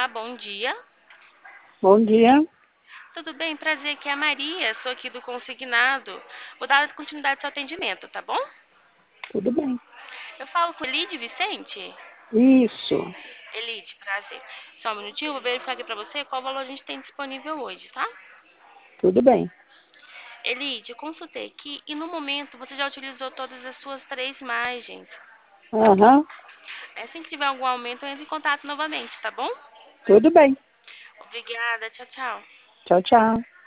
bom dia. Bom dia, Tudo bem? Prazer, aqui é a Maria, sou aqui do consignado. Vou dar continuidade ao seu atendimento, tá bom? tudo bem. Eu falo com Elide Vicente? Isso, Elide, prazer. Só um minutinho, vou verificar aqui pra você qual valor a gente tem disponível hoje, tá? tudo bem. Elide, eu consultei aqui e no momento você já utilizou todas as suas 3 imagens. Aham, Assim que tiver algum aumento, eu entro em contato novamente, tá bom? tudo bem. Obrigada, tchau, tchau. Tchau, tchau.